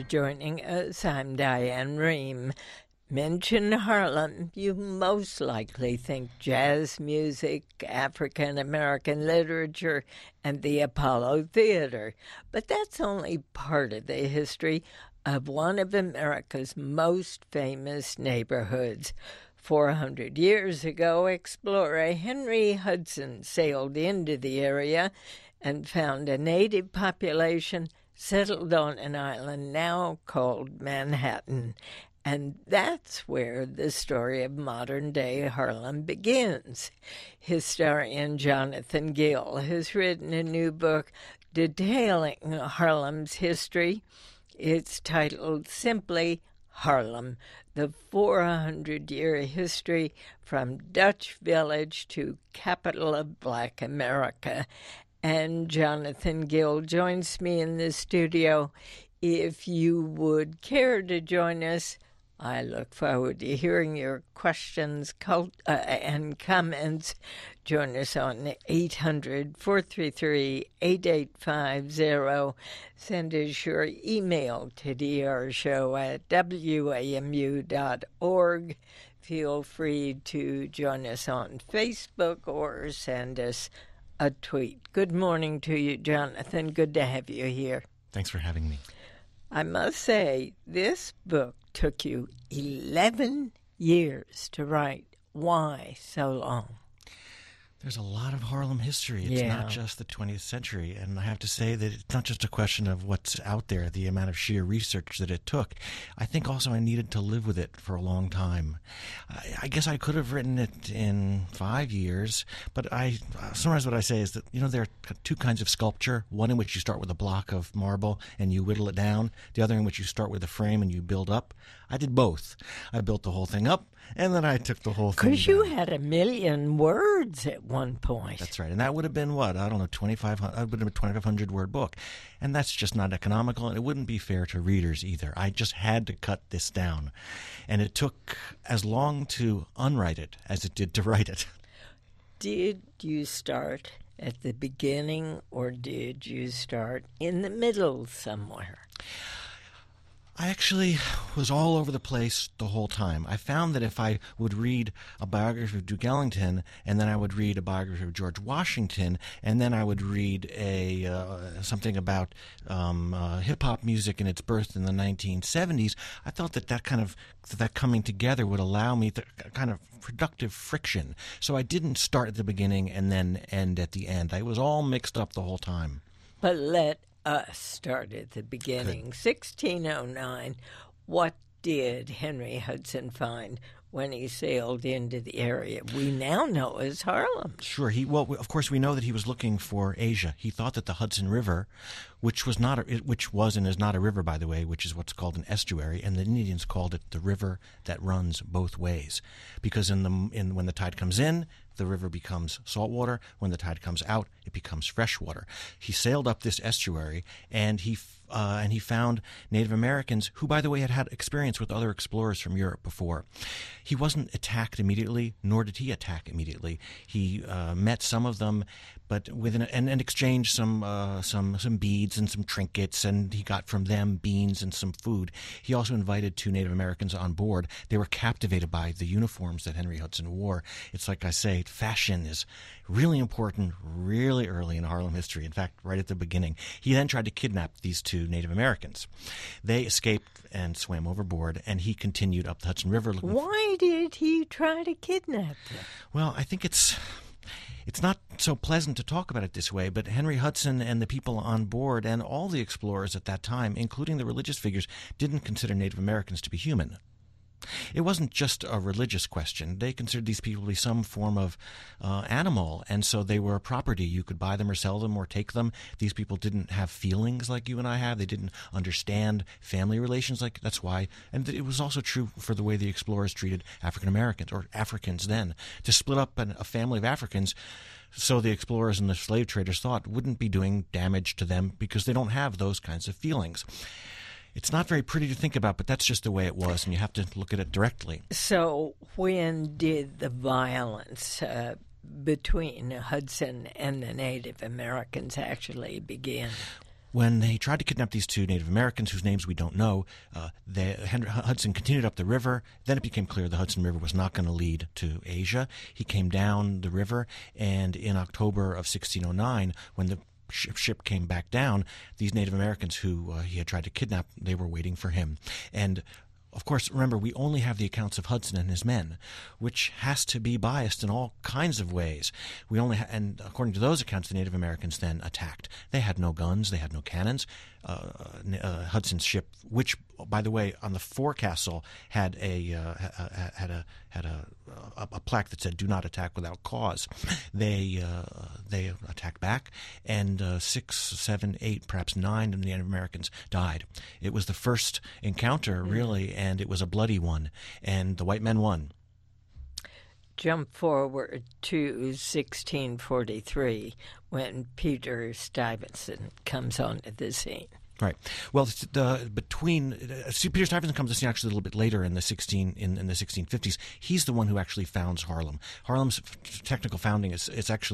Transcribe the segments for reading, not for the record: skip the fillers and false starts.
for joining us. I'm Diane Rehm. Mention Harlem, you most likely think jazz music, African-American literature, and the Apollo Theater. But that's only part of the history of one of America's most famous neighborhoods. 400 years ago, explorer Henry Hudson sailed into the area and found a native population settled on an island now called Manhattan. And that's where the story of modern-day Harlem begins. Historian Jonathan Gill has written a new book detailing Harlem's history. It's titled simply Harlem, the 400-year history from Dutch village to capital of Black America. And Jonathan Gill joins me in the studio. If you would care to join us, I look forward to hearing your questions and comments. Join us on 800-433-8850. Send us your email to drshow@wamu.org. Feel free to join us on Facebook or send us a tweet. Good morning to you, Jonathan. Good to have you here. Thanks for having me. I must say, this book took you 11 years to write. Why so long? There's a lot of Harlem history. It's not just the 20th century. And I have to say that it's not just a question of what's out there, the amount of sheer research that it took. I think also I needed to live with it for a long time. I guess I could have written it in 5 years, but I summarize what I say is that, there are two kinds of sculpture, one in which you start with a block of marble and you whittle it down, the other in which you start with a frame and you build up. I did both. I built the whole thing up, and then I took the whole thing down. Because you had 1 million words at one point. That's right. And that would have been what? I don't know, 2,500. That would have been a 2,500-word book. And that's just not economical, and it wouldn't be fair to readers either. I just had to cut this down. And it took as long to unwrite it as it did to write it. Did you start at the beginning, or did you start in the middle somewhere? I actually was all over the place the whole time. I found that if I would read a biography of Duke Ellington, and then I would read a biography of George Washington, and then I would read something about hip-hop music and its birth in the 1970s, I thought that coming together would allow me the kind of productive friction. So I didn't start at the beginning and then end at the end. I was all mixed up the whole time. But let us start at the beginning. 1609, what did Henry Hudson find when he sailed into the area we now know as Harlem? Sure. Of course, we know that he was looking for Asia. He thought that the Hudson River, which was and is not a river, by the way, which is what's called an estuary, and the Indians called it the river that runs both ways, because when the tide comes in, the river becomes salt water. When the tide comes out, it becomes fresh water. He sailed up this estuary, and he found Native Americans who, by the way, had experience with other explorers from Europe before. He wasn't attacked immediately, nor did he attack immediately. He met some of them, but and exchanged some beads and some trinkets, and he got from them beans and some food. He also invited 2 Native Americans on board. They were captivated by the uniforms that Henry Hudson wore. It's like I say, fashion is really important really early in Harlem history. In fact, right at the beginning. He then tried to kidnap these 2 Native Americans. They escaped and swam overboard, and he continued up the Hudson River. Why did he try to kidnap them? Well, I think it's not so pleasant to talk about it this way, but Henry Hudson and the people on board and all the explorers at that time, including the religious figures, didn't consider Native Americans to be human. It wasn't just a religious question. They considered these people to be some form of animal, and so they were a property. You could buy them or sell them or take them. These people didn't have feelings like you and I have. They didn't understand family relations that's why. And it was also true for the way the explorers treated African Americans, or Africans then. To split up a family of Africans, so the explorers and the slave traders thought, wouldn't be doing damage to them because they don't have those kinds of feelings. It's not very pretty to think about, but that's just the way it was, and you have to look at it directly. So when did the violence between Hudson and the Native Americans actually begin? When they tried to kidnap these two Native Americans, whose names we don't know, Hudson continued up the river. Then it became clear the Hudson River was not going to lead to Asia. He came down the river, and in October of 1609, when the ship came back down, these Native Americans who he had tried to kidnap, they were waiting for him. And of course, remember, we only have the accounts of Hudson and his men, which has to be biased in all kinds of ways. And according to those accounts, the Native Americans then attacked. They had no guns, they had no cannons. Hudson's ship, which, by the way, on the forecastle had a plaque that said "Do not attack without cause." They attacked back, and 6, 7, 8, perhaps 9 of the Native Americans died. It was the first encounter, really, and it was a bloody one, and the white men won. Jump forward to 1643 when Peter Stuyvesant comes onto the scene. Right. Well, Peter Stuyvesant comes to the scene actually a little bit later in the 1650s. He's the one who actually founds Harlem. Harlem's technical founding is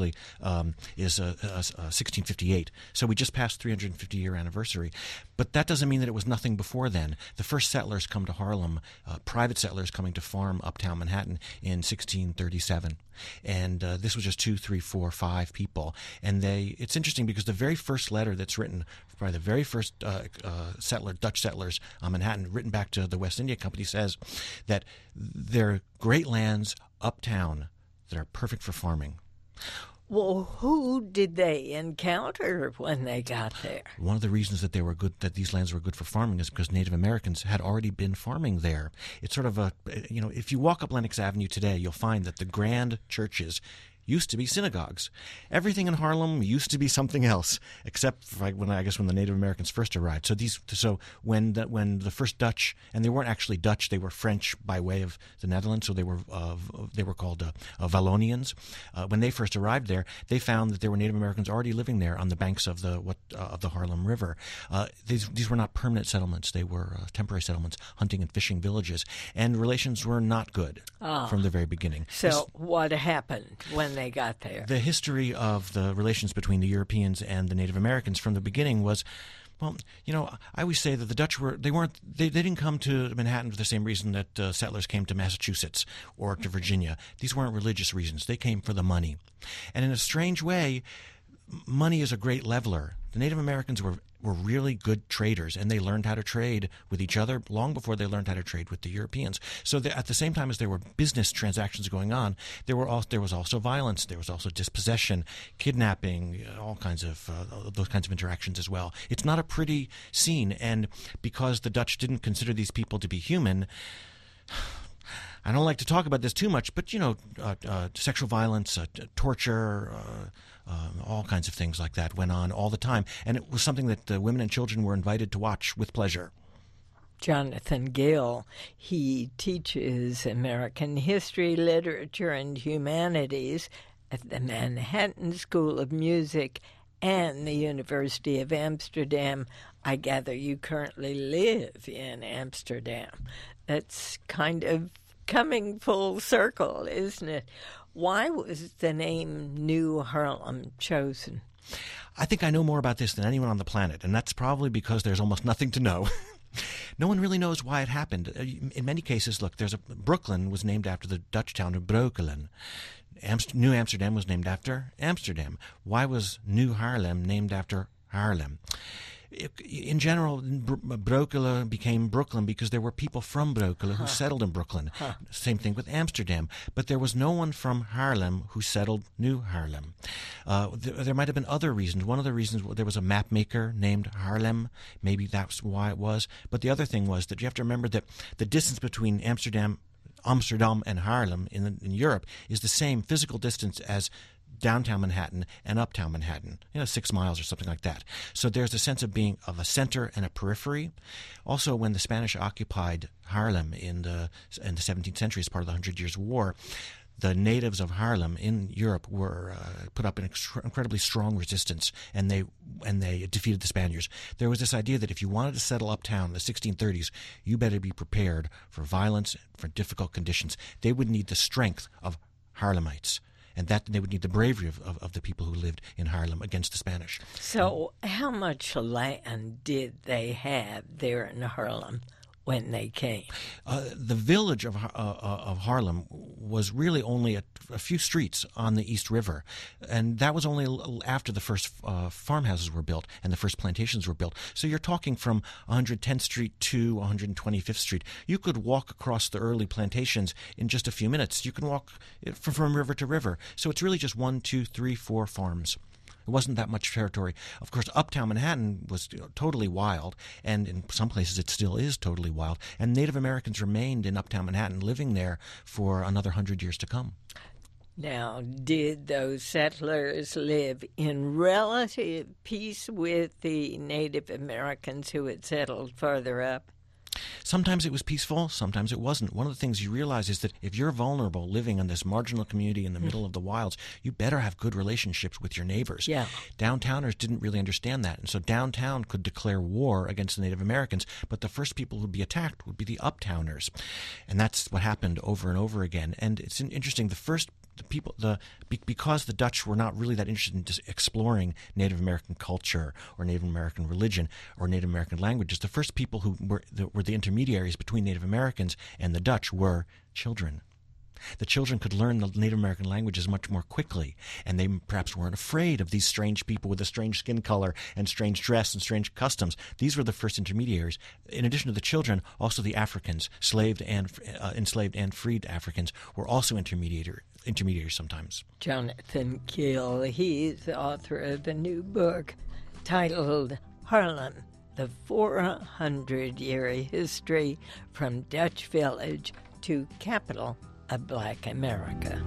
1658. So we just passed 350-year anniversary. But that doesn't mean that it was nothing before then. The first settlers come to Harlem, private settlers coming to farm uptown Manhattan in 1637. And this was just 2, 3, 4, 5 people. And it's interesting because the very first letter that's written by the very first Dutch settlers on Manhattan, written back to the West India Company, says that there are great lands uptown that are perfect for farming. Well, who did they encounter when they got there? One of the reasons that these lands were good for farming is because Native Americans had already been farming there. It's sort of if you walk up Lenox Avenue today, you'll find that the grand churches used to be synagogues. Everything in Harlem used to be something else, except for when the Native Americans first arrived. So when the first Dutch, and they weren't actually Dutch, they were French by way of the Netherlands, so they were called Wallonians. When they first arrived there, they found that there were Native Americans already living there on the banks of the Harlem River. These were not permanent settlements; they were temporary settlements, hunting and fishing villages, and relations were not good from the very begining. So what happened when they got there? The history of the relations between the Europeans and the Native Americans from the beginning was, well, I always say that the Dutch they didn't come to Manhattan for the same reason that settlers came to Massachusetts or to Virginia. These weren't religious reasons. They came for the money. And in a strange way, money is a great leveler. The Native Americans were really good traders, and they learned how to trade with each other long before they learned how to trade with the Europeans. So at the same time as there were business transactions going on, there was also violence, there was also dispossession, kidnapping, all kinds of those kinds of interactions as well. It's not a pretty scene, and because the Dutch didn't consider these people to be human, I don't like to talk about this too much, but sexual violence, torture, all kinds of things like that went on all the time, and it was something that the women and children were invited to watch with pleasure. Jonathan Gill, he teaches American history, literature, and humanities at the Manhattan School of Music and the University of Amsterdam. I gather you currently live in Amsterdam. That's kind of coming full circle, isn't it? Why was the name New Harlem chosen? I think I know more about this than anyone on the planet, and that's probably because there's almost nothing to know. No one really knows why it happened. In many cases, look, Brooklyn was named after the Dutch town of Breukelen. New Amsterdam was named after Amsterdam. Why was New Harlem named after Harlem? In general, Breukelen became Brooklyn because there were people from Breukelen who settled in Brooklyn. Same thing with Amsterdam. But there was no one from Harlem who settled New Harlem. There might have been other reasons. One of the reasons, there was a map maker named Harlem. Maybe that's why it was. But the other thing was that you have to remember that the distance between Amsterdam and Harlem in Europe is the same physical distance as downtown Manhattan and uptown Manhattan, 6 miles or something like that. So there's a sense of being of a center and a periphery. Also, when the Spanish occupied Harlem in the 17th century as part of the 100 Years' War, the natives of Harlem in Europe were put up an incredibly strong resistance, and they defeated the Spaniards. There was this idea that if you wanted to settle uptown in the 1630s, you better be prepared for violence, for difficult conditions. They would need the strength of Harlemites. and that they would need the bravery of the people who lived in Haarlem against the Spanish. So how much land did they have there in Haarlem when they came? The village of Haarlem was really only a few streets on the East River, and that was only after the first farmhouses were built and the first plantations were built. So you're talking from 110th Street to 125th Street. You could walk across the early plantations in just a few minutes. You can walk from river to river. So it's really just 1, 2, 3, 4 farms. It wasn't that much territory. Of course, uptown Manhattan was totally wild, and in some places it still is totally wild. And Native Americans remained in uptown Manhattan, living there for another 100 years to come. Now, did those settlers live in relative peace with the Native Americans who had settled further up? Sometimes it was peaceful, sometimes it wasn't. One of the things you realize is that if you're vulnerable living in this marginal community in the middle of the wilds, you better have good relationships with your neighbors. Yeah. Downtowners didn't really understand that, and so downtown could declare war against the Native Americans, but the first people who would be attacked would be the uptowners. And that's what happened over and over again. And it's interesting, because the Dutch were not really that interested in just exploring Native American culture or Native American religion or Native American languages, the first people who were the intermediaries between Native Americans and the Dutch were children. The children could learn the Native American languages much more quickly, and they perhaps weren't afraid of these strange people with a strange skin color and strange dress and strange customs. These were the first intermediaries. In addition to the children, also the Africans, enslaved and freed Africans, were also intermediaries sometimes. Jonathan Gill, he's the author of a new book titled Haarlem, the 400-year history from Dutch village to capital of Black America.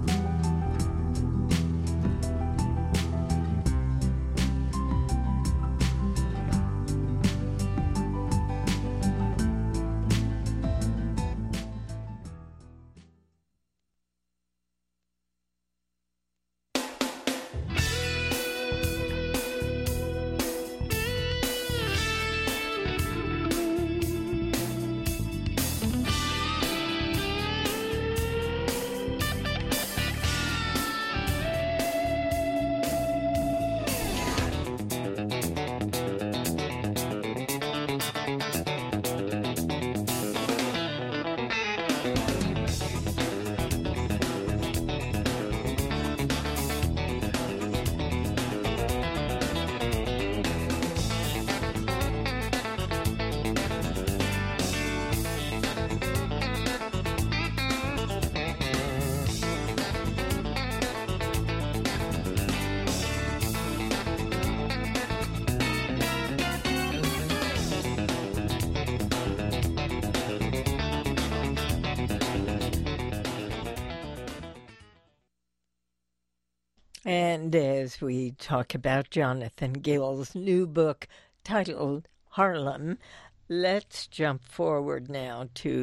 And as we talk about Jonathan Gill's new book titled Haarlem, let's jump forward now to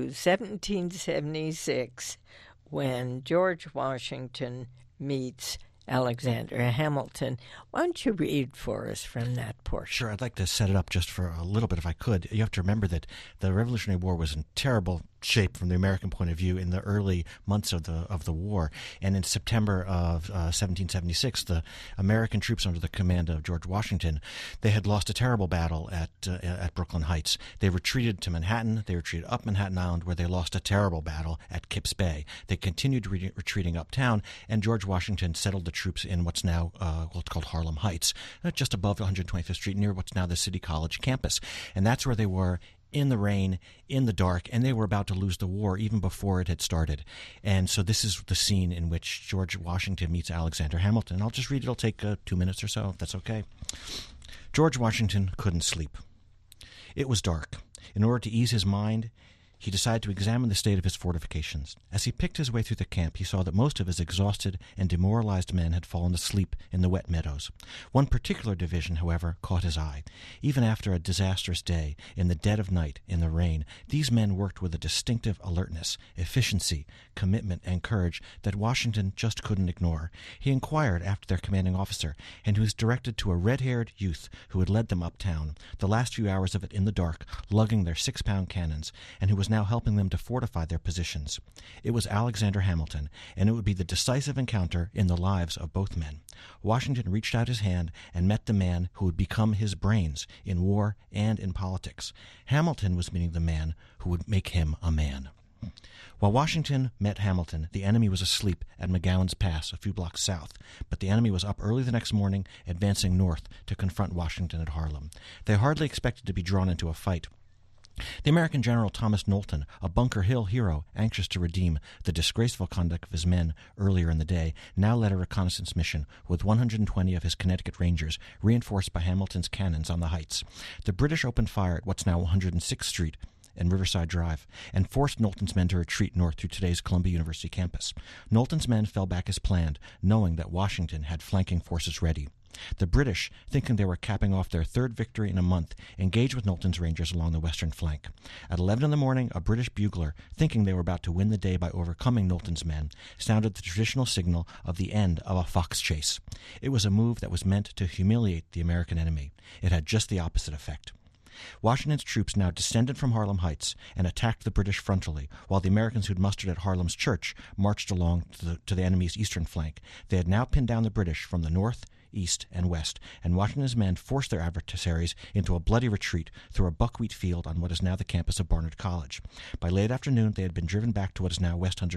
1776 when George Washington meets Alexander Hamilton. Why don't you read for us from that portion? Sure, I'd like to set it up just for a little bit if I could. You have to remember that the Revolutionary War was in terrible shape from the American point of view in the early months of the war. And in September of 1776, the American troops under the command of George Washington, they had lost a terrible battle at Brooklyn Heights. They retreated to Manhattan. They retreated up Manhattan Island, where they lost a terrible battle at Kips Bay. They continued retreating uptown, and George Washington settled the troops in what's now what's called Harlem Heights, just above 125th Street, near what's now the City College campus. And that's where they were, in the rain, in the dark, and they were about to lose the war even before it had started. And so this is the scene in which George Washington meets Alexander Hamilton. I'll just read it. It'll take 2 minutes or so, if that's okay. George Washington couldn't sleep. It was dark. In order to ease his mind, he decided to examine the state of his fortifications. As he picked his way through the camp, he saw that most of his exhausted and demoralized men had fallen asleep in the wet meadows. One particular division, however, caught his eye. Even after a disastrous day, in the dead of night, in the rain, these men worked with a distinctive alertness, efficiency, commitment, and courage that Washington just couldn't ignore. He inquired after their commanding officer, and he was directed to a red-haired youth who had led them uptown, the last few hours of it in the dark, lugging their 6-pound cannons, and who was was now helping them to fortify their positions. It was Alexander Hamilton, and it would be the decisive encounter in the lives of both men. Washington reached out his hand and met the man who would become his brains in war and in politics. Hamilton was meeting the man who would make him a man. While Washington met Hamilton, the enemy was asleep at McGowan's Pass, a few blocks south, but the enemy was up early the next morning, advancing north to confront Washington at Harlem. They hardly expected to be drawn into a fight. The American general Thomas Knowlton, a Bunker Hill hero anxious to redeem the disgraceful conduct of his men earlier in the day, now led a reconnaissance mission with 120 of his Connecticut Rangers, reinforced by Hamilton's cannons on the heights. The British opened fire at what's now 106th Street and Riverside Drive, and forced Knowlton's men to retreat north through today's Columbia University campus. Knowlton's men fell back as planned, knowing that Washington had flanking forces ready. The British, thinking they were capping off their third victory in a month, engaged with Knowlton's Rangers along the western flank. At 11 in the morning, a British bugler, thinking they were about to win the day by overcoming Knowlton's men, sounded the traditional signal of the end of a fox chase. It was a move that was meant to humiliate the American enemy. It had just the opposite effect. Washington's troops now descended from Harlem Heights and attacked the British frontally, while the Americans who'd mustered at Harlem's Church marched along to the enemy's eastern flank. They had now pinned down the British from the north, east, and west, and Washington's men forced their adversaries into a bloody retreat through a buckwheat field on what is now the campus of Barnard College. By late afternoon, they had been driven back to what is now West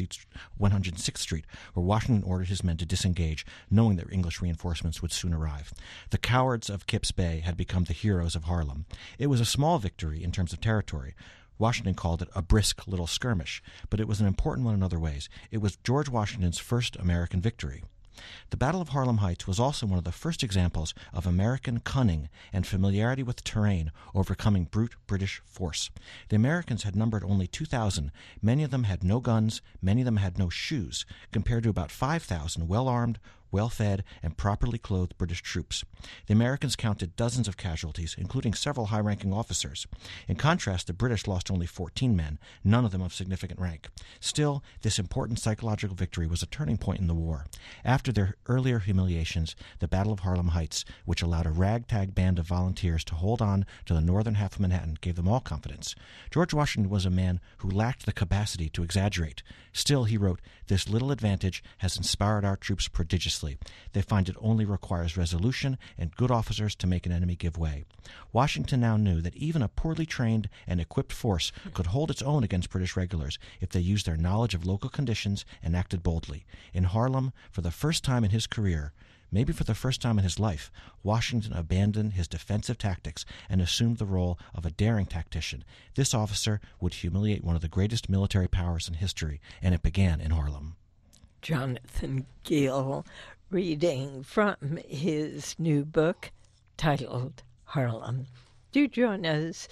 106th Street, where Washington ordered his men to disengage, knowing that English reinforcements would soon arrive. The cowards of Kipps Bay had become the heroes of Harlem. It was a small victory in terms of territory. Washington called it a brisk little skirmish, but it was an important one in other ways. It was George Washington's first American victory. The Battle of Harlem Heights was also one of the first examples of American cunning and familiarity with terrain overcoming brute British force. The Americans had numbered only 2,000. Many of them had no guns, many of them had no shoes, compared to about 5,000 well-armed, well-fed, and properly clothed British troops. The Americans counted dozens of casualties, including several high-ranking officers. In contrast, the British lost only 14 men, none of them of significant rank. Still, this important psychological victory was a turning point in the war. After their earlier humiliations, the Battle of Harlem Heights, which allowed a ragtag band of volunteers to hold on to the northern half of Manhattan, gave them all confidence. George Washington was a man who lacked the capacity to exaggerate. Still, he wrote, "This little advantage has inspired our troops prodigiously. They find it only requires resolution and good officers to make an enemy give way." Washington now knew that even a poorly trained and equipped force could hold its own against British regulars if they used their knowledge of local conditions and acted boldly. In Harlem, for the first time in his career, maybe for the first time in his life, Washington abandoned his defensive tactics and assumed the role of a daring tactician. This officer would humiliate one of the greatest military powers in history, and it began in Harlem. Jonathan Gill, reading from his new book titled Harlem. Do join us,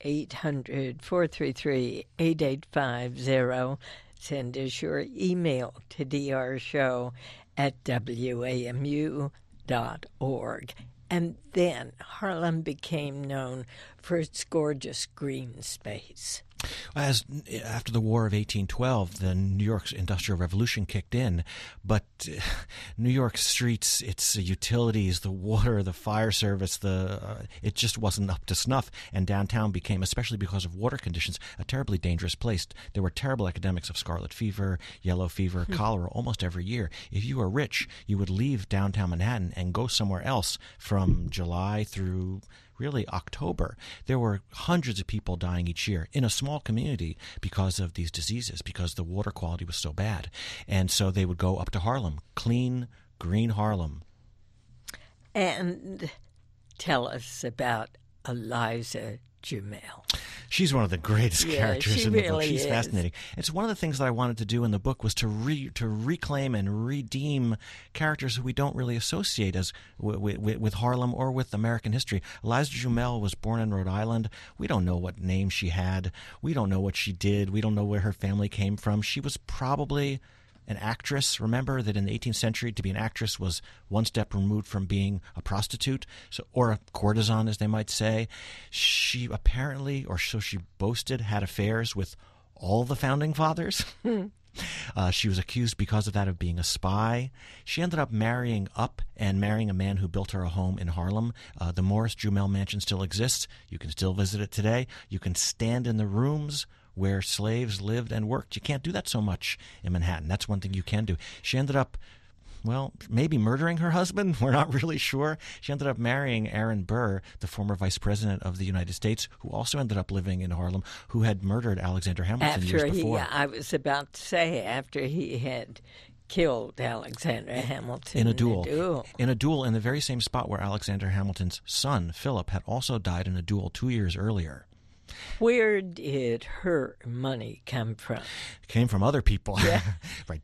800-433-8850. Send us your email to drashow@wamu.org. And then Harlem became known for its gorgeous green space. After the War of 1812, the New York's Industrial Revolution kicked in, but New York streets, its utilities, the water, the fire service, it just wasn't up to snuff, and downtown became, especially because of water conditions, a terribly dangerous place. There were terrible epidemics of scarlet fever, yellow fever, cholera almost every year. If you were rich, you would leave downtown Manhattan and go somewhere else from July through really October. There were hundreds of people dying each year in a small community because of these diseases, because the water quality was so bad. And so they would go up to Harlem, clean, green Harlem. And tell us about Eliza Jumel. She's one of the greatest characters in the book. She's is fascinating. It's one of the things that I wanted to do in the book was to reclaim and redeem characters who we don't really associate as with Harlem or with American history. Eliza Jumel was born in Rhode Island. We don't know what name she had. We don't know what she did. We don't know where her family came from. She was probably an actress. Remember that in the 18th century, to be an actress was one step removed from being a prostitute, or a courtesan, as they might say. She apparently, or so she boasted, had affairs with all the founding fathers. She was accused because of that of being a spy. She ended up marrying up and marrying a man who built her a home in Harlem. The Morris Jumel Mansion still exists. You can still visit it today. You can stand in the rooms where slaves lived and worked. You can't do that so much in Manhattan. That's one thing you can do. She ended up, well, maybe murdering her husband. We're not really sure. She ended up marrying Aaron Burr, the former vice president of the United States, who also ended up living in Harlem, who had murdered Alexander Hamilton years before. I was about to say, after he had killed Alexander Hamilton in a duel. In a duel in the very same spot where Alexander Hamilton's son, Philip, had also died in a duel 2 years earlier. Where did her money come from? It came from other people. Yeah. Right.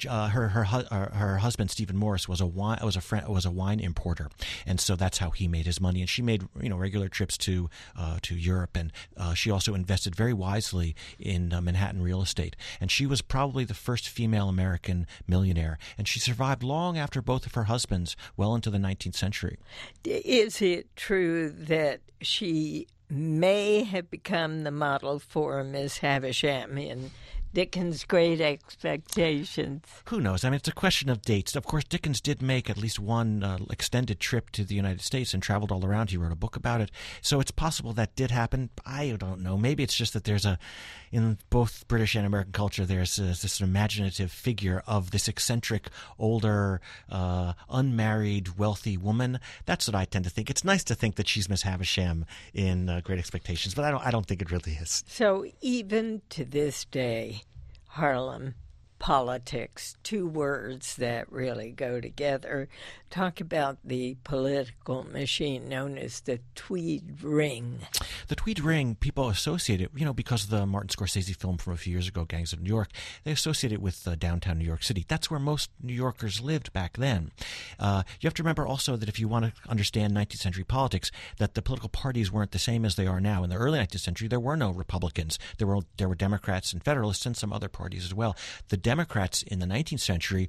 Her husband Stephen Morris was a wine importer, and so that's how he made his money. And she made regular trips to Europe, and she also invested very wisely in Manhattan real estate. And she was probably the first female American millionaire, and she survived long after both of her husbands, well into the 19th century. Is it true that she may have become the model for Miss Havisham in Dickens' Great Expectations? Who knows? I mean, it's a question of dates. Of course, Dickens did make at least one extended trip to the United States and traveled all around. He wrote a book about it. So it's possible that did happen. I don't know. Maybe it's just that in both British and American culture, there's this imaginative figure of this eccentric, older, unmarried, wealthy woman. That's what I tend to think. It's nice to think that she's Miss Havisham in Great Expectations, but I don't think it really is. So even to this day, Harlem politics, two words that really go together. Talk about the political machine known as the Tweed Ring. The Tweed Ring, people associate it, because of the Martin Scorsese film from a few years ago, Gangs of New York. They associate it with downtown New York City. That's where most New Yorkers lived back then. You have to remember also that if you want to understand 19th century politics, that the political parties weren't the same as they are now. In the early 19th century, there were no Republicans. There were Democrats and Federalists and some other parties as well. The Democrats in the 19th century,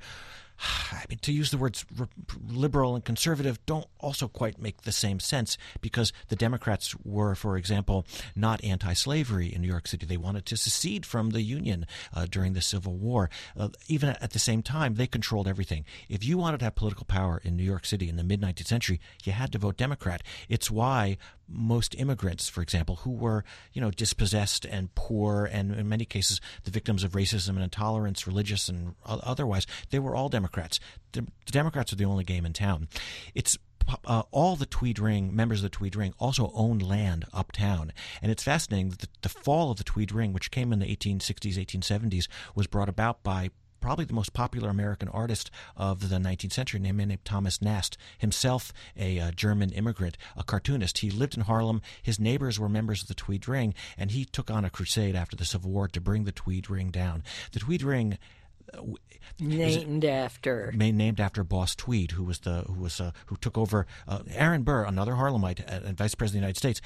I mean, to use the words liberal and conservative don't also quite make the same sense, because the Democrats were, for example, not anti-slavery in New York City. They wanted to secede from the Union during the Civil War. Even at the same time, they controlled everything. If you wanted to have political power in New York City in the mid-19th century, you had to vote Democrat. It's why most immigrants, for example, who were, dispossessed and poor, and in many cases the victims of racism and intolerance, religious and otherwise, they were all Democrats. The Democrats are the only game in town. It's all the Tweed Ring, members of the Tweed Ring, also owned land uptown. And it's fascinating that the fall of the Tweed Ring, which came in the 1860s, 1870s, was brought about by probably the most popular American artist of the 19th century, named Thomas Nast, himself a German immigrant, a cartoonist. He lived in Harlem. His neighbors were members of the Tweed Ring, and he took on a crusade after the Civil War to bring the Tweed Ring down. The Tweed Ring, named after Boss Tweed, who took over. Aaron Burr, another Harlemite and Vice President of the United States,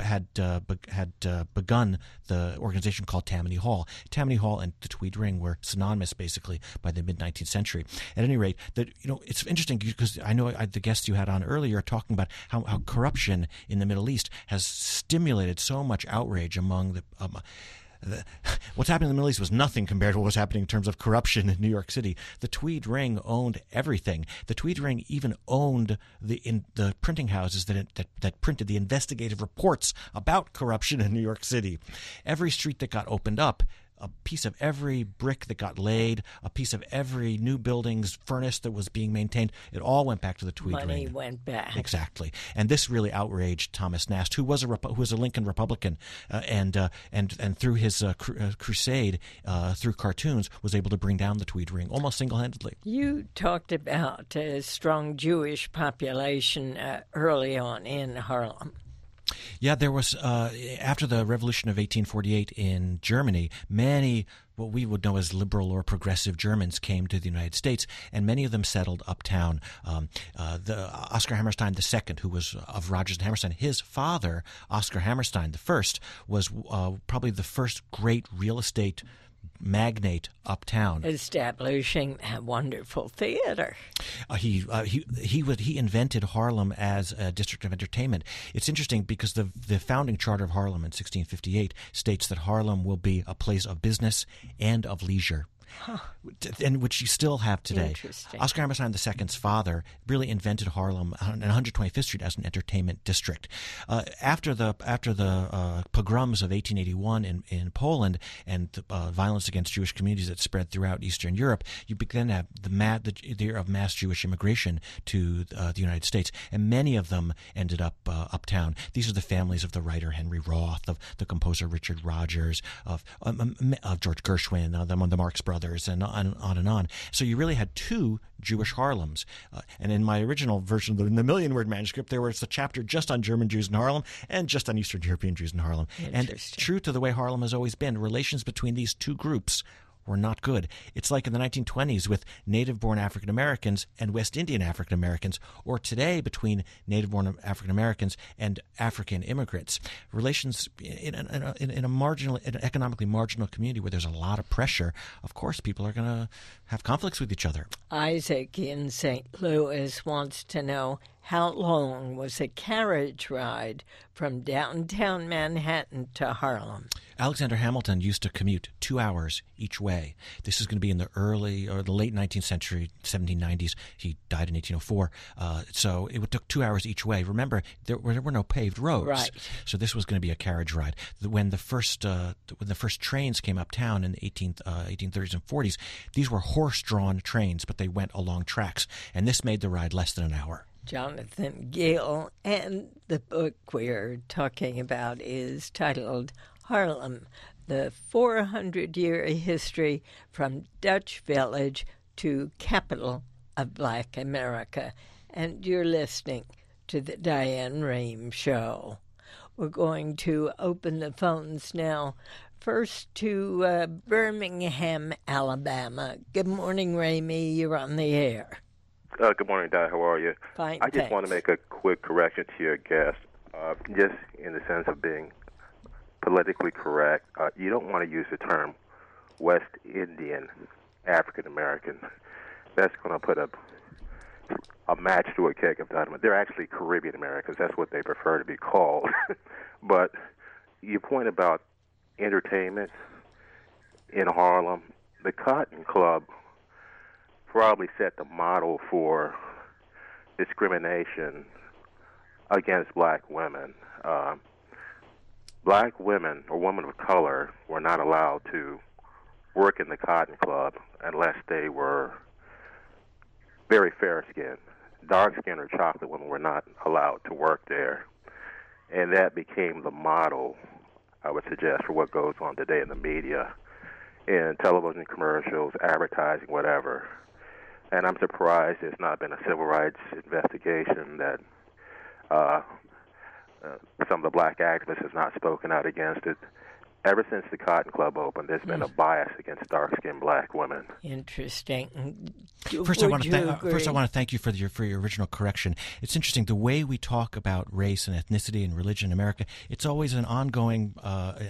had begun the organization called Tammany Hall. Tammany Hall and the Tweed Ring were synonymous, basically, by the mid 19th century. At any rate, it's interesting because I know the guests you had on earlier talking about how corruption in the Middle East has stimulated so much outrage among the. What's happening in the Middle East was nothing compared to what was happening in terms of corruption in New York City. The Tweed Ring owned everything. The Tweed Ring even owned the printing houses that printed the investigative reports about corruption in New York City. Every street that got opened up, a piece of every brick that got laid, a piece of every new building's furnace that was being maintained, it all went back to the Tweed Ring. Money went back. Exactly. And this really outraged Thomas Nast, who was a Lincoln Republican, and through his crusade through cartoons was able to bring down the Tweed Ring almost single-handedly. You talked about a strong Jewish population early on in Harlem. Yeah, there was, after the Revolution of 1848 in Germany, many what we would know as liberal or progressive Germans came to the United States, and many of them settled uptown. The Oscar Hammerstein II, who was of Rodgers and Hammerstein, his father, Oscar Hammerstein I, was probably the first great real estate magnate uptown, establishing a wonderful theater. He invented Harlem as a district of entertainment. It's interesting because the founding charter of Harlem in 1658 states that Harlem will be a place of business and of leisure. and which you still have today. Interesting. Oscar Hammerstein II's father really invented Harlem and 125th Street as an entertainment district. After the pogroms of 1881 in Poland and violence against Jewish communities that spread throughout Eastern Europe, you began to have the era of mass Jewish immigration to the United States, and many of them ended up uptown. These are the families of the writer Henry Roth, of the composer Richard Rodgers, of George Gershwin, the Marx Brothers, and on and on. So you really had two Jewish Harlems. And in my original version, in the million-word manuscript, there was a chapter just on German Jews in Harlem and just on Eastern European Jews in Harlem. And true to the way Harlem has always been, relations between these two groups were not good. It's like in the 1920s with native-born African Americans and West Indian African Americans, or today between native-born African Americans and African immigrants. Relations in an economically marginal community where there's a lot of pressure, of course, people are going to have conflicts with each other. Isaac in St. Louis wants to know, how long was a carriage ride from downtown Manhattan to Harlem? Alexander Hamilton used to commute 2 hours each way. This is going to be in the early or the late 19th century, 1790s. He died in 1804. So it took 2 hours each way. Remember, there were no paved roads. Right. So this was going to be a carriage ride. When the first trains came uptown in the 1830s and 40s, these were horse-drawn trains, but they went along tracks. And this made the ride less than an hour. Jonathan Gill, and the book we're talking about is titled Harlem, the 400-year history from Dutch village to capital of Black America. And you're listening to the Diane Rehm Show. We're going to open the phones now. First to Birmingham, Alabama. Good morning, Ramey. You're on the air. Good morning, Di. How are you? Fine, I just want to make a quick correction to your guest, just in the sense of being politically correct. You don't want to use the term West Indian African American. That's going to put a match to a cake of dynamite. They're actually Caribbean Americans. That's what they prefer to be called. But your point about entertainment in Harlem, the Cotton Club probably set the model for discrimination against black women. Black women or women of color were not allowed to work in the Cotton Club unless they were very fair-skinned. Dark-skinned or chocolate women were not allowed to work there. And that became the model, I would suggest, for what goes on today in the media, in television commercials, advertising, whatever. And I'm surprised there's not been a civil rights investigation, that some of the black activists have not spoken out against it. Ever since the Cotton Club opened, there's been a bias against dark-skinned black women. Interesting. First, I want to thank you for your original correction. It's interesting the way we talk about race and ethnicity and religion in America. It's always an ongoing, I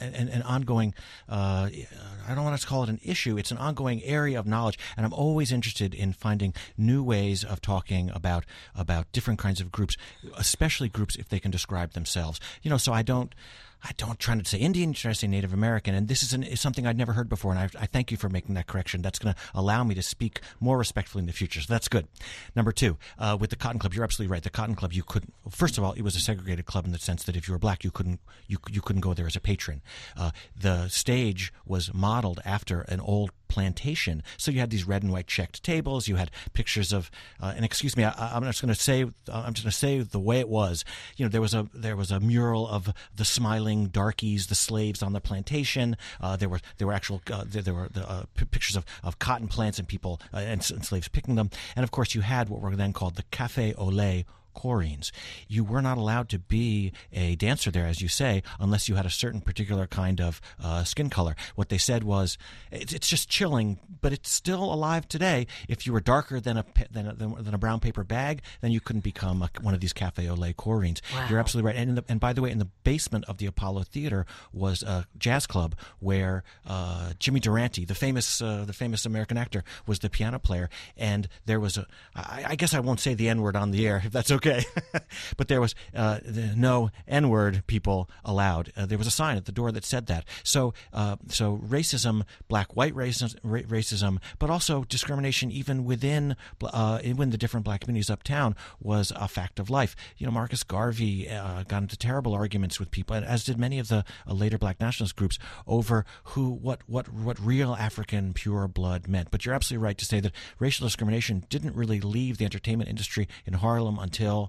don't want to call it an issue. It's an ongoing area of knowledge, and I'm always interested in finding new ways of talking about different kinds of groups, especially groups if they can describe themselves. So I don't try to say Indian, try to say Native American, and this is something I'd never heard before, and I thank you for making that correction. That's going to allow me to speak more respectfully in the future, so that's good. Number two, with the Cotton Club, you're absolutely right. The Cotton Club, you couldn't. First of all, it was a segregated club in the sense that if you were black, you couldn't go there as a patron. The stage was modeled after an old plantation, so you had these red and white checked tables. You had pictures of, and excuse me, I'm just going to say the way it was. There was a mural of the smiling darkies, the slaves on the plantation. There were pictures of cotton plants and people and slaves picking them. And of course, you had what were then called the Café au lait Corines. You were not allowed to be a dancer there, as you say, unless you had a certain particular kind of skin color. What they said was, it's just chilling, but it's still alive today. If you were darker than a brown paper bag, then you couldn't become one of these Café au lait Corines. Wow. You're absolutely right. And by the way, in the basement of the Apollo Theater was a jazz club where Jimmy Durante, the famous American actor, was the piano player. And there was I guess I won't say the N-word on the air, if that's okay. Okay. But there was no N-word people allowed. There was a sign at the door that said that. So racism, black-white racism, but also discrimination even within the different black communities uptown was a fact of life. Marcus Garvey got into terrible arguments with people, as did many of the later black nationalist groups, over what real African pure blood meant. But you're absolutely right to say that racial discrimination didn't really leave the entertainment industry in Harlem until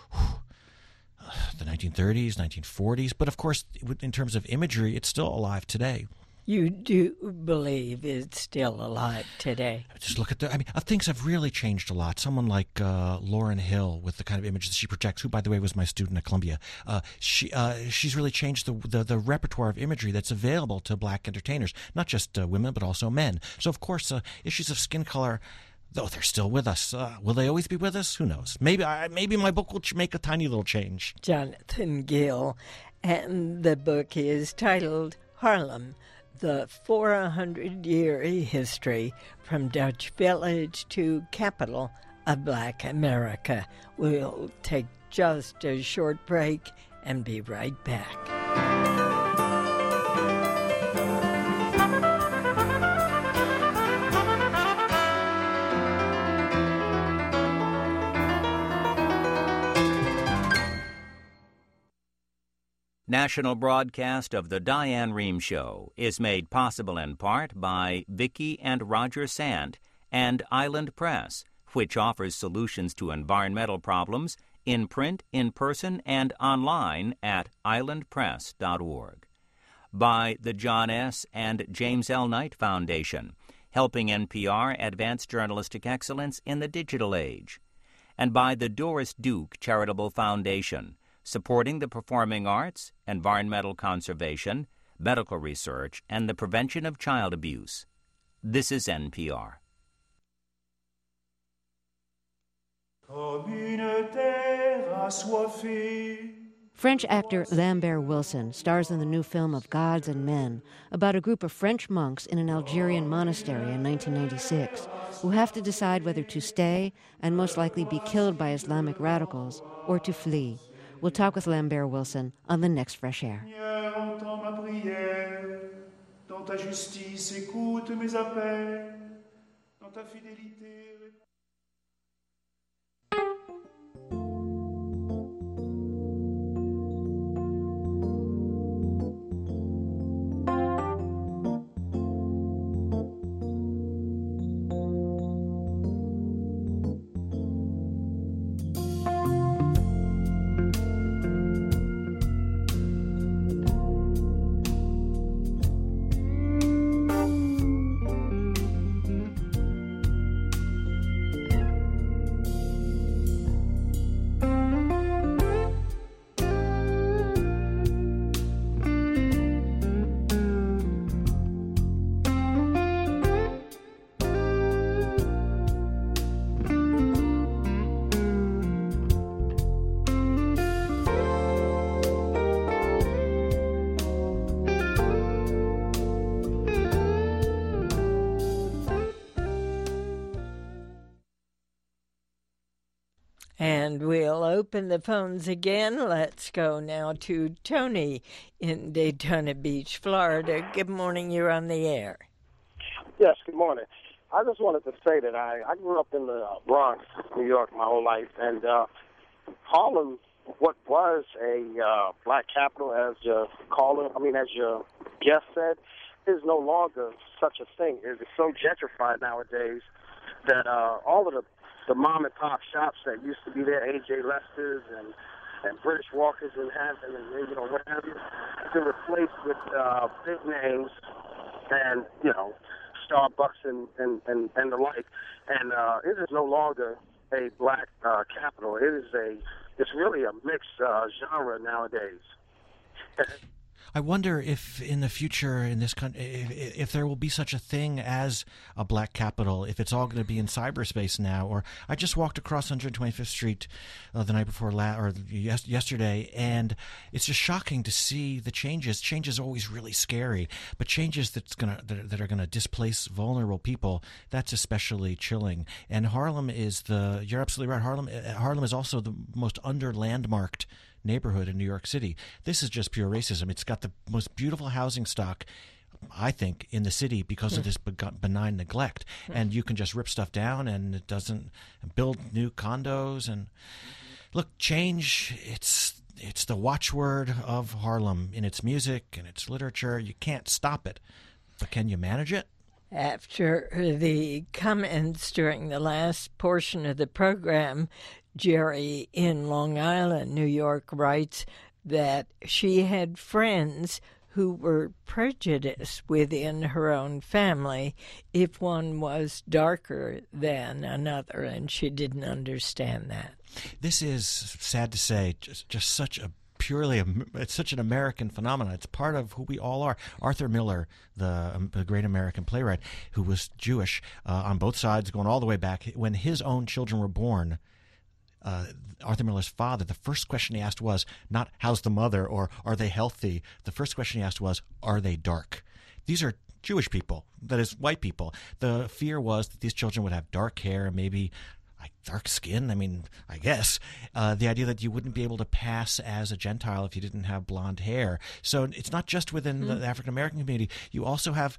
the 1930s, 1940s. But of course, in terms of imagery, it's still alive today. You do believe it's still alive today? Just look at things have really changed a lot. Someone like Lauryn Hill, with the kind of image that she projects, who, by the way, was my student at Columbia, she's really changed the repertoire of imagery that's available to black entertainers, not just women, but also men. So, of course, issues of skin color, though they're still with us. Will they always be with us? Who knows? Maybe my book will make a tiny little change. Jonathan Gill, and the book is titled Harlem, the 400-year history from Dutch village to capital of Black America. We'll take just a short break and be right back. National broadcast of the Diane Rehm Show is made possible in part by Vicki and Roger Sant and Island Press, which offers solutions to environmental problems in print, in person, and online at islandpress.org. By the John S. and James L. Knight Foundation, helping NPR advance journalistic excellence in the digital age. And by the Doris Duke Charitable Foundation, supporting the performing arts, environmental conservation, medical research, and the prevention of child abuse. This is NPR. French actor Lambert Wilson stars in the new film of Gods and Men about a group of French monks in an Algerian monastery in 1996 who have to decide whether to stay and most likely be killed by Islamic radicals or to flee. We'll talk with Lambert Wilson on the next Fresh Air. And we'll open the phones again. Let's go now to Tony in Daytona Beach, Florida. Good morning. You're on the air. Yes, good morning. I just wanted to say that I grew up in the Bronx, New York, my whole life. And Harlem, what was a black capital, as your guest said, is no longer such a thing. It is so gentrified nowadays that all of the mom-and-pop shops that used to be there, A.J. Lester's and British Walkers and what have you, have been replaced with big names and, Starbucks and the like. And it is no longer a black capital. It's really a mixed genre nowadays. I wonder if in the future in this country, if there will be such a thing as a black capital, if it's all going to be in cyberspace now. Or I just walked across 125th Street the night before yesterday, and it's just shocking to see the changes. Change is always really scary, but changes that are going to displace vulnerable people, that's especially chilling. And Harlem is you're absolutely right. Harlem is also the most landmarked neighborhood in New York City. This is just pure racism. It's got the most beautiful housing stock, I think, in the city because of this benign neglect. And you can just rip stuff down, and it doesn't build new condos. And look, change, it's the watchword of Harlem in its music and its literature. You can't stop it, but can you manage it? After the comments during the last portion of the program, Jerry in Long Island, New York, writes that she had friends who were prejudiced within her own family if one was darker than another, and she didn't understand that. This is, sad to say, just such a it's such an American phenomenon. It's part of who we all are. Arthur Miller, the great American playwright, who was Jewish on both sides, going all the way back, when his own children were born, Arthur Miller's father, the first question he asked was not how's the mother or are they healthy? The first question he asked was, are they dark? These are Jewish people, that is, white people. The fear was that these children would have dark hair, maybe like dark skin. I mean, I guess the idea that you wouldn't be able to pass as a Gentile if you didn't have blonde hair. So it's not just within the African American community. You also have,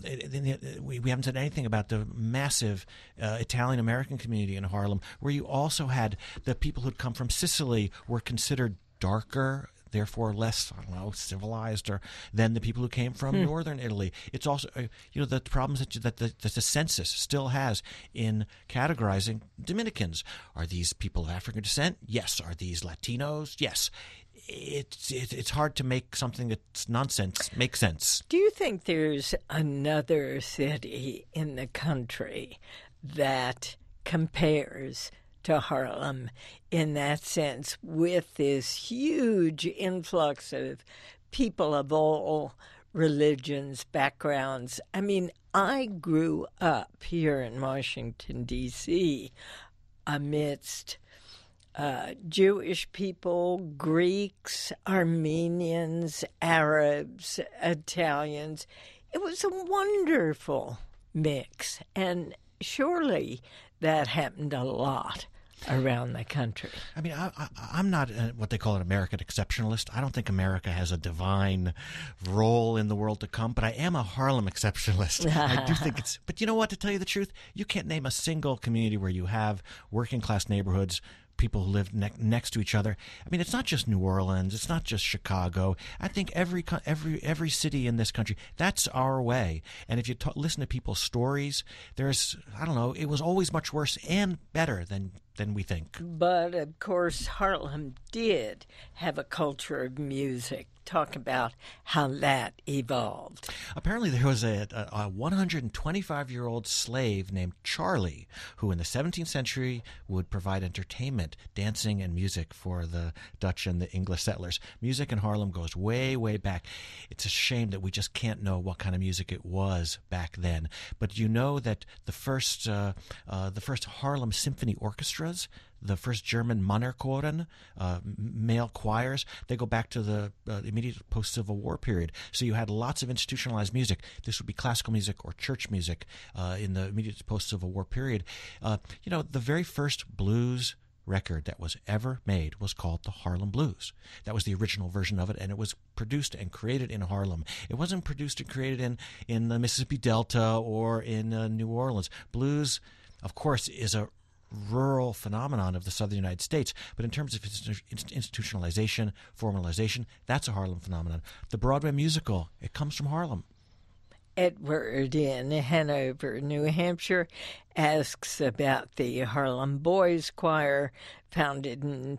we haven't said anything about the massive Italian American community in Harlem, where you also had the people who'd come from Sicily were considered darker, therefore less, civilized than the people who came from northern Italy. It's also, the problems that the census still has in categorizing Dominicans. Are these people of African descent? Yes. Are these Latinos? Yes. It's hard to make something that's nonsense make sense. Do you think there's another city in the country that compares to Harlem in that sense, with this huge influx of people of all religions, backgrounds? I mean, I grew up here in Washington, D.C. amidst Jewish people, Greeks, Armenians, Arabs, Italians. It was a wonderful mix, and surely that happened a lot around the country. I mean, I'm not what they call an American exceptionalist. I don't think America has a divine role in the world to come, but I am a Harlem exceptionalist. I do think it's... But you know what, to tell you the truth, you can't name a single community where you have working-class neighborhoods, people who live next to each other. I mean, it's not just New Orleans. It's not just Chicago. I think every city in this country, that's our way. And if you listen to people's stories, there's, I don't know, it was always much worse and better than we think. But, of course, Harlem did have a culture of music. Talk about how that evolved. Apparently there was a 125-year-old slave named Charlie who in the 17th century would provide entertainment, dancing, and music for the Dutch and the English settlers. Music in Harlem goes way, way back. It's a shame that we just can't know what kind of music it was back then. But you know that the first Harlem Symphony Orchestras, the first German Männerchoren, male choirs, they go back to the immediate post-Civil War period. So you had lots of institutionalized music. This would be classical music or church music in the immediate post-Civil War period. The very first blues record that was ever made was called the Harlem Blues. That was the original version of it, and it was produced and created in Harlem. It wasn't produced and created in the Mississippi Delta or in New Orleans. Blues, of course, is a rural phenomenon of the southern United States, but in terms of institutionalization, formalization, that's a Harlem phenomenon. The Broadway musical, it comes from Harlem. Edward in Hanover, New Hampshire, asks about the Harlem Boys Choir, founded in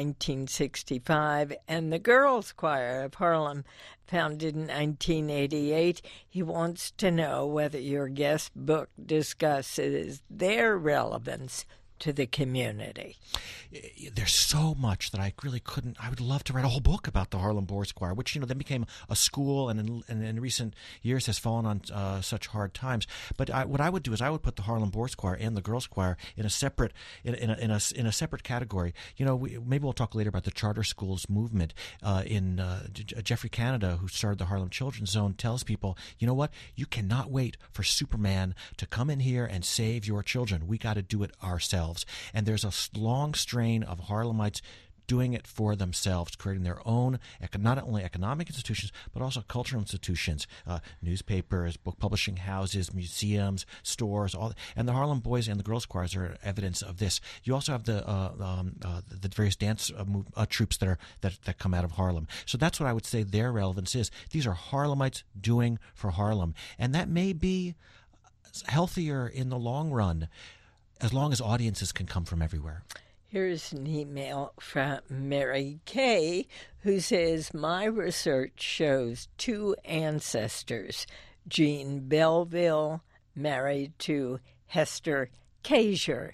1965, and the Girls Choir of Harlem, founded in 1988. He wants to know whether your guest book discusses their relevance to the community? There's so much that I really couldn't. I would love to write a whole book about the Harlem Boys Choir, which then became a school, and in recent years has fallen on such hard times. But what I would do is I would put the Harlem Boys Choir and the Girls Choir in a separate in a separate category. Maybe we'll talk later about the charter schools movement. Jeffrey Canada, who started the Harlem Children's Zone, tells people, you know what? You cannot wait for Superman to come in here and save your children. We got to do it ourselves. And there's a long strain of Harlemites doing it for themselves, creating their own, not only economic institutions, but also cultural institutions, newspapers, book publishing houses, museums, stores, all. And the Harlem Boys and the Girls Choirs are evidence of this. You also have the various dance troupes that come out of Harlem. So that's what I would say their relevance is. These are Harlemites doing for Harlem. And that may be healthier in the long run, as long as audiences can come from everywhere. Here's an email from Mary Kay, who says, my research shows two ancestors, Jean Belleville, married to Hester Kasier,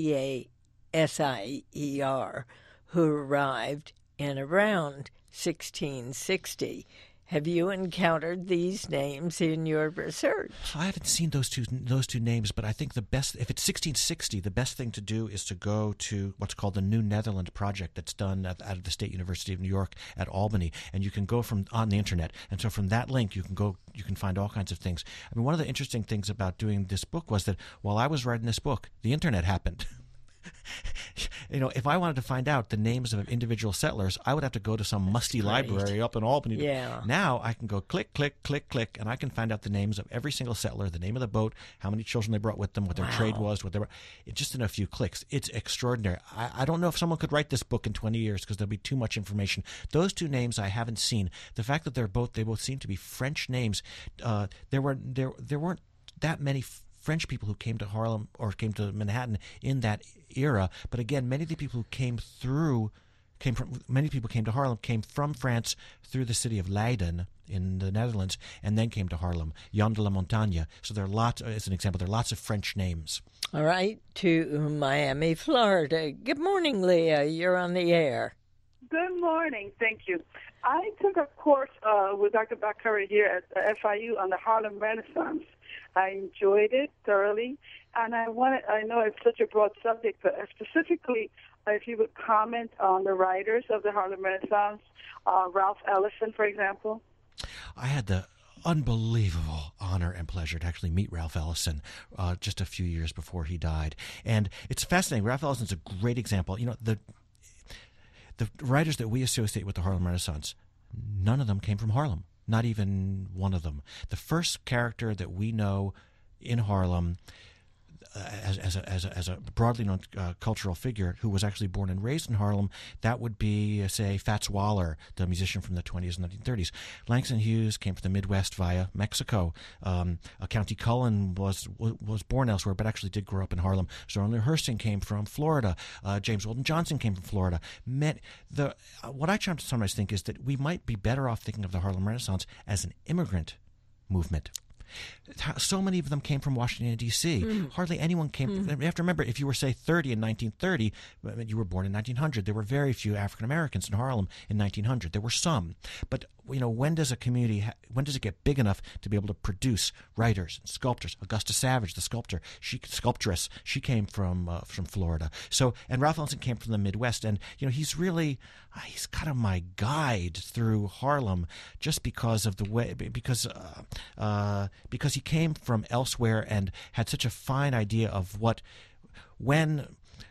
Casier, who arrived in around 1660. Have you encountered these names in your research? I haven't seen those two names, but I think the best, if it's 1660, the best thing to do is to go to what's called the New Netherland Project that's done out of the State University of New York at Albany, and you can go on the internet. And so from that link, you can find all kinds of things. I mean, one of the interesting things about doing this book was that while I was writing this book, the internet happened. If I wanted to find out the names of individual settlers, I would have to go to some musty library up in Albany. Yeah. Now I can go click, click, click, click, and I can find out the names of every single settler, the name of the boat, how many children they brought with them, what their trade was, just in a few clicks. It's extraordinary. I don't know if someone could write this book in 20 years because there'll be too much information. Those two names I haven't seen. The fact that they both seem to be French names. There weren't that many French people who came to Harlem or came to Manhattan in that era, but again, many of the people who came to Harlem came from France through the city of Leiden in the Netherlands, and then came to Harlem, Jan de la Montagne. So there are lots, as an example, there are lots of French names. All right, to Miami, Florida. Good morning, Leah. You're on the air. Good morning. Thank you. I took a course with Dr. Bakari here at FIU on the Harlem Renaissance. I enjoyed it thoroughly, and I know it's such a broad subject, but specifically, if you would comment on the writers of the Harlem Renaissance, Ralph Ellison, for example. I had the unbelievable honor and pleasure to actually meet Ralph Ellison just a few years before he died. And it's fascinating. Ralph Ellison's a great example. The writers that we associate with the Harlem Renaissance, none of them came from Harlem. Not even one of them. The first character that we know in Harlem as a broadly known cultural figure who was actually born and raised in Harlem, that would be, say, Fats Waller, the musician from the 20s and 1930s. Langston Hughes came from the Midwest via Mexico. County Cullen was born elsewhere, but actually did grow up in Harlem. Zora Hurston came from Florida. James Weldon Johnson came from Florida. What I sometimes think is that we might be better off thinking of the Harlem Renaissance as an immigrant movement. So many of them came from Washington, D.C. Hardly anyone came. You have to remember, if you were, say, 30 in 1930, you were born in 1900. There were very few African Americans in Harlem in 1900. There were some. But, when does a community, when does it get big enough to be able to produce writers and sculptors? Augusta Savage, the sculptress, she came from Florida. So, and Ralph Ellison came from the Midwest. And, he's really, he's kind of my guide through Harlem just because of the way, because he came from elsewhere and had such a fine idea of when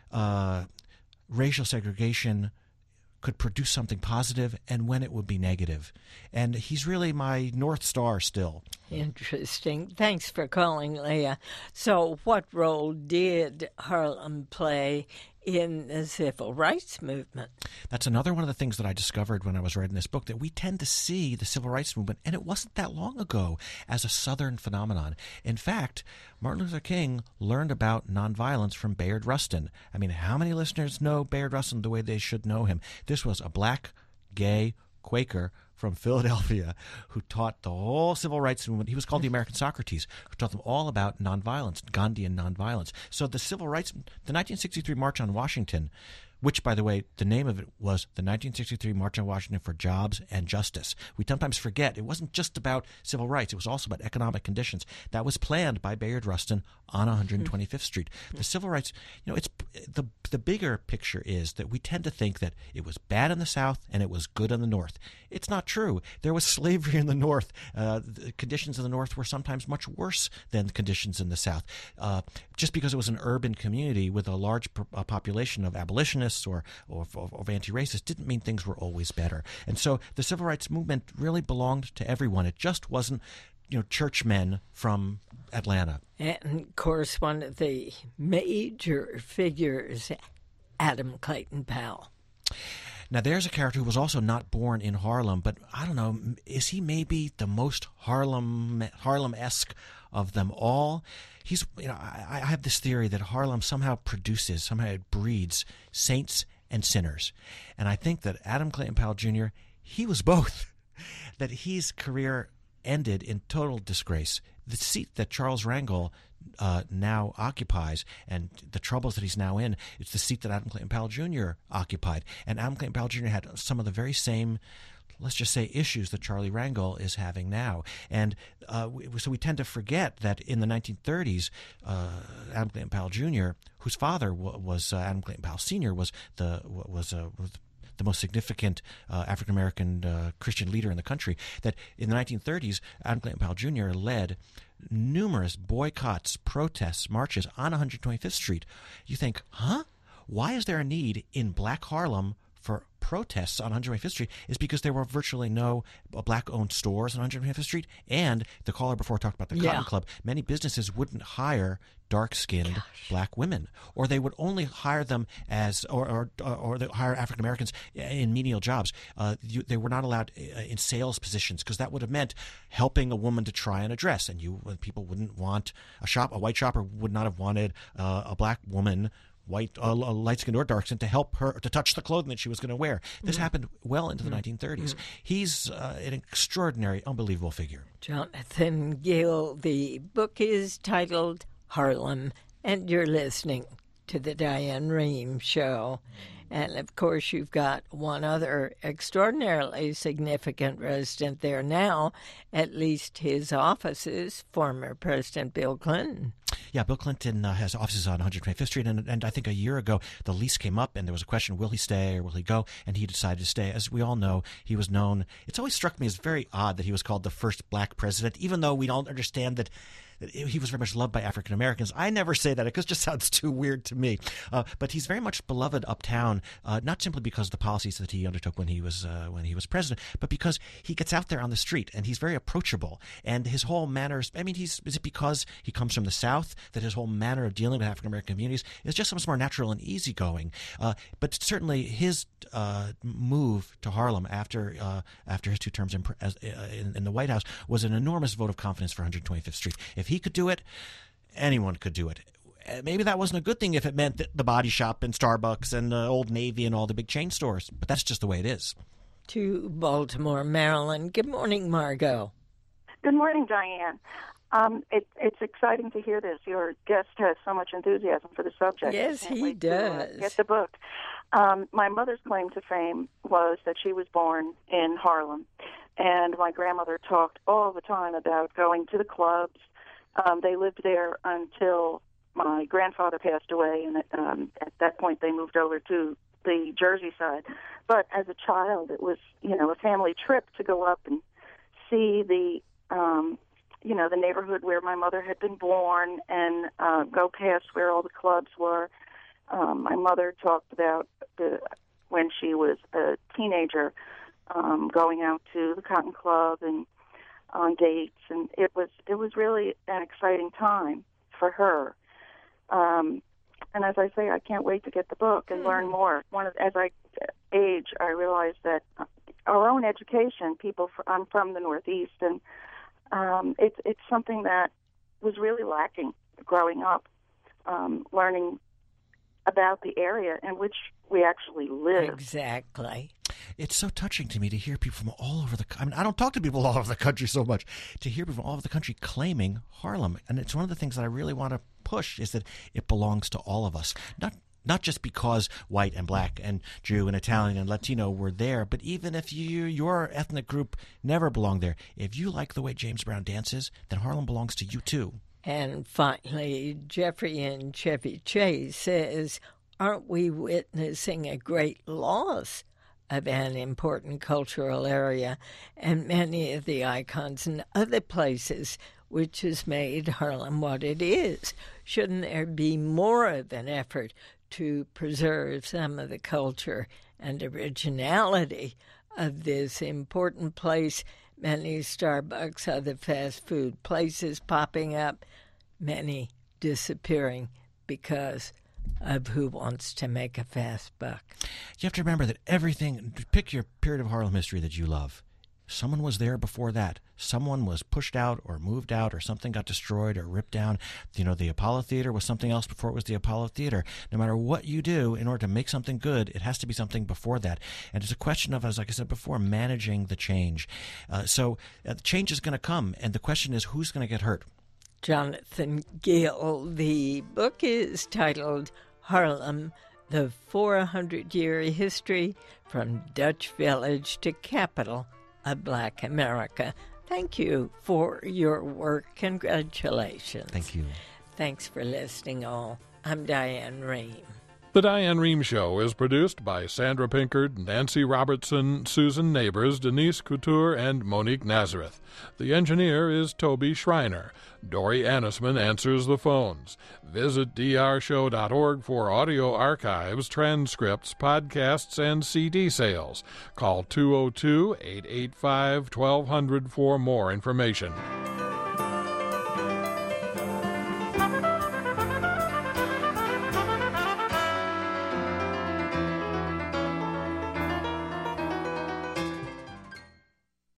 racial segregation could produce something positive and when it would be negative. And he's really my North Star still. Interesting. Thanks for calling, Leah. So what role did Harlem play in the civil rights movement? That's another one of the things that I discovered when I was writing this book, that we tend to see the civil rights movement, and it wasn't that long ago, as a Southern phenomenon. In fact, Martin Luther King learned about nonviolence from Bayard Rustin. I mean, how many listeners know Bayard Rustin the way they should know him? This was a black, gay, Quaker from Philadelphia who taught the whole civil rights movement. He was called the American Socrates, who taught them all about nonviolence, Gandhian nonviolence. So the civil rights, the 1963 March on Washington, which, by the way, the name of it was the 1963 March on Washington for Jobs and Justice. We sometimes forget it wasn't just about civil rights. It was also about economic conditions. That was planned by Bayard Rustin on 125th Street. The civil rights, it's the bigger picture is that we tend to think that it was bad in the South and it was good in the North. It's not true. There was slavery in the North. The conditions in the North were sometimes much worse than the conditions in the South. Just because it was an urban community with a large population of abolitionists or anti-racists didn't mean things were always better. And so the civil rights movement really belonged to everyone. It just wasn't, churchmen from Atlanta. And, of course, one of the major figures, Adam Clayton Powell. Now, there's a character who was also not born in Harlem, but I don't know, is he maybe the most Harlem-esque of them all? He's, I have this theory that Harlem somehow it breeds saints and sinners. And I think that Adam Clayton Powell Jr., he was both. That his career ended in total disgrace. The seat that Charles Rangel now occupies and the troubles that he's now in, it's the seat that Adam Clayton Powell Jr. occupied. And Adam Clayton Powell Jr. had some of the very same, let's just say, issues that Charlie Rangel is having now. And so we tend to forget that in the 1930s, Adam Clayton Powell Jr., whose father was Adam Clayton Powell Sr., was the most significant African-American Christian leader in the country, that in the 1930s, Adam Clayton Powell Jr. led numerous boycotts, protests, marches on 125th Street. You think, why is there a need in Black Harlem for protests on 125th Street? Is because there were virtually no black-owned stores on 125th Street, and the caller before talked about the Cotton Club. Many businesses wouldn't hire dark-skinned black women, or they would only hire them as, or they hire African Americans in menial jobs. They were not allowed in sales positions because that would have meant helping a woman to try on a dress, and people wouldn't want a white shopper would not have wanted a black woman, light-skinned or dark-skinned, to help her to touch the clothing that she was going to wear. This happened well into the 1930s. He's an extraordinary, unbelievable figure. Jonathan Gill, the book is titled Harlem, and you're listening to the Diane Rehm Show. And, of course, you've got one other extraordinarily significant resident there now, at least his offices, former President Bill Clinton. Yeah, Bill Clinton has offices on 125th Street, and I think a year ago the lease came up, and there was a question, will he stay or will he go? And he decided to stay. As we all know, he was known. It's always struck me as very odd that he was called the first black president, even though we don't understand that he was very much loved by African Americans. I never say that because it just sounds too weird to me. But he's very much beloved uptown, not simply because of the policies that he undertook when he was president, but because he gets out there on the street and he's very approachable. And his whole manners, is it because he comes from the South that his whole manner of dealing with African American communities is just so much more natural and easygoing? But certainly his move to Harlem after his 2 terms in the White House was an enormous vote of confidence for 125th Street. If he could do it, anyone could do it. Maybe that wasn't a good thing if it meant that the Body Shop and Starbucks and Old Navy and all the big chain stores, but that's just the way it is. To Baltimore, Maryland. Good morning, Margot. Good morning, Diane. It's exciting to hear this. Your guest has so much enthusiasm for the subject. Yes, he does. Get the book. My mother's claim to fame was that she was born in Harlem, and my grandmother talked all the time about going to the clubs. They lived there until my grandfather passed away, and at that point they moved over to the Jersey side. But as a child, it was, a family trip to go up and see the neighborhood where my mother had been born and go past where all the clubs were. My mother talked about when she was a teenager, going out to the Cotton Club and on dates, and it was really an exciting time for her. And as I say, I can't wait to get the book and learn more. As I age, I realized that our own education, I'm from the Northeast, and it's something that was really lacking growing up, learning about the area in which we actually live. Exactly. It's so touching to me to hear people from all over I don't talk to people all over the country so much. To hear people from all over the country claiming Harlem. And it's one of the things that I really want to push is that it belongs to all of us. Not just because white and black and Jew and Italian and Latino were there, but even if your ethnic group never belonged there, if you like the way James Brown dances, then Harlem belongs to you too. And finally, Jeffrey in Chevy Chase says, aren't we witnessing a great loss of an important cultural area and many of the icons in other places which has made Harlem what it is? Shouldn't there be more of an effort to preserve some of the culture and originality of this important place? Many Starbucks, other fast food places popping up, many disappearing because of who wants to make a fast buck. You have to remember that everything, pick your period of Harlem history that you love. Someone was there before that. Someone was pushed out or moved out or something got destroyed or ripped down. The Apollo Theater was something else before it was the Apollo Theater. No matter what you do, in order to make something good, it has to be something before that. And it's a question of, like I said before, managing the change. So the change is going to come, and the question is, who's going to get hurt? Jonathan Gill, the book is titled Harlem, the 400-year history from Dutch village to capital of Black America. Thank you for your work. Congratulations. Thank you. Thanks for listening, all. I'm Diane Rehm. The Diane Rehm Show is produced by Sandra Pinkard, Nancy Robertson, Susan Neighbors, Denise Couture, and Monique Nazareth. The engineer is Toby Schreiner. Dory Annisman answers the phones. Visit drshow.org for audio archives, transcripts, podcasts, and CD sales. Call 202-885-1200 for more information.